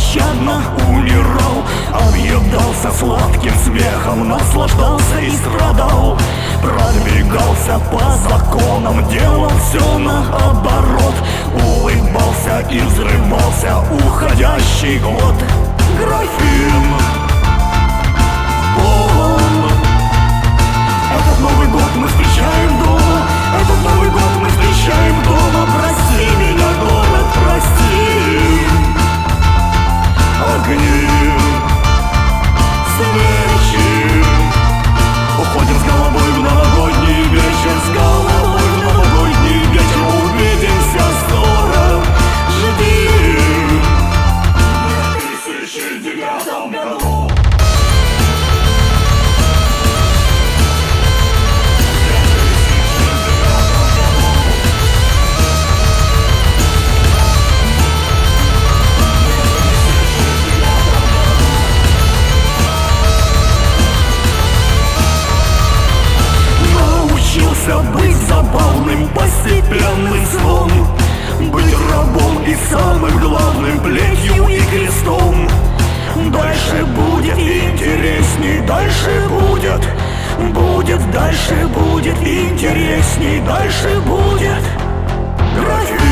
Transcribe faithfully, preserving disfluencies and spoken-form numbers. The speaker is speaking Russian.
беспощадно умирал, объедался сладким смехом, наслаждался и страдал. Продвигался по законам, делал все наоборот, улыбался и взрывался уходящий год. Графин полон. Этот Новый год мы встречаем дома, этот Новый год мы встречаем дома. Прости меня, город, прости. Огни, свечи, уходим с головой в новогодний вечер, с головой в новогодний вечер. Увидимся скоро, жди. В две тысячи девятом году. Быть забавным, постепенным сном, быть рабом и самым главным плетью и крестом. Дальше будет интересней, дальше будет, будет, дальше будет интересней, дальше будет. Графин